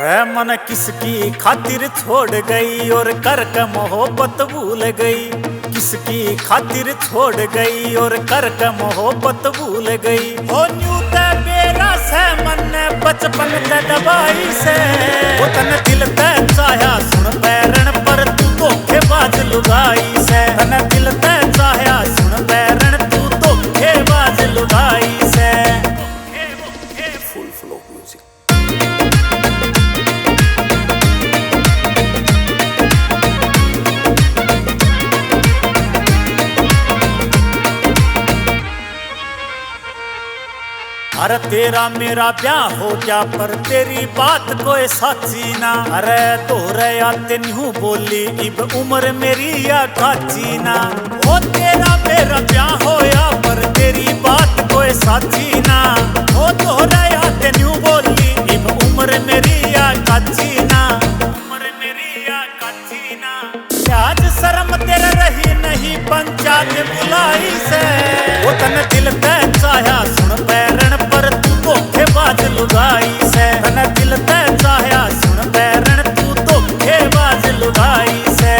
अरे मन किसकी खातिर छोड़ गई और कर के मोहब्बत भूल गई। किसकी खातिर छोड़ गई और कर के मोहब्बत भूल गई। हो न्यू ते बेरा से मन ने बचपन ते दबाई से वो तन दिल ते चाहा सुन पैरन पर तू धोखेबाज लुगाई से। तन दिल ते चाहा सुन पैरन तू धोखेबाज लुगाई से। Full flow music. अरे तेरा मेरा ब्याह हो गया पर तेरी बात कोई साची ना। अरे तोरे आते न्यू बोली इब उम्र मेरी या काची ना। ओ तेरा मेरा ब्याह होया पर तेरी बात कोई साची ना। ओ तोरे आते न्यू बोली इब उम्र मेरी या काची ना। उम्र मेरी या काची ना। आज शर्म तेरे रही नहीं पंचायत बुलाई से वो तन दिल ते चाहा सुन पैरन पर तू धोखेबाज लुगाई से। तन दिल ते चाहा सुन पैरन तू धोखेबाज लुगाई से।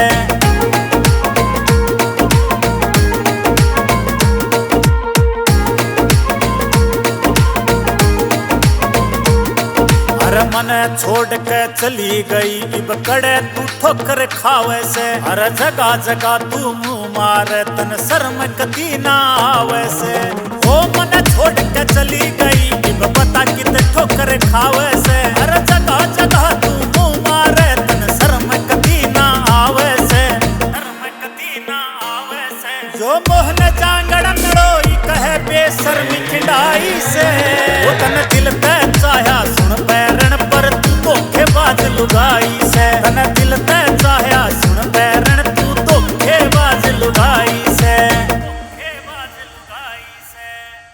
अरे मन छोड़ के चली गई इब कड़े तू ठोकर खावे से। हर जगह जगह तू मुँह मारे तन शर्म कदी ना आवे से। ओ मन छोड़ के चली गई इब पता कित ठोकर खावे से। हर जगह जगह तू मुँह मारे तन शर्म कदी ना आवे से। शर्म कदी ना आवे से। जो मोहन जांगड़न रोई कहे बेशर्मी खिंडाई से वो तन दिल ते चाहा सुन पैरन पर तू धोखेबाज लुगाई से। तन दिल ते